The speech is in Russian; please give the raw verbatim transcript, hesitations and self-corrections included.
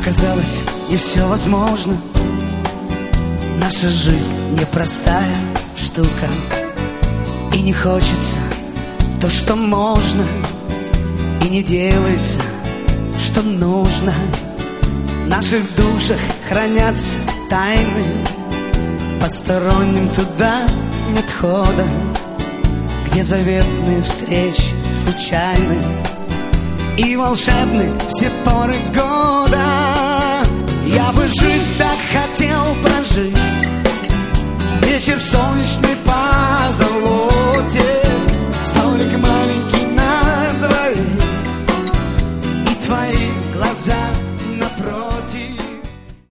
Оказалось, не все возможно. Наша жизнь непростая штука, и не хочется то, что можно, и не делается, что нужно. В наших душах хранятся тайны, посторонним туда нет хода, где заветные встречи случайны и волшебны все поры года. Я бы жизнь так хотел прожить, вечер солнечный,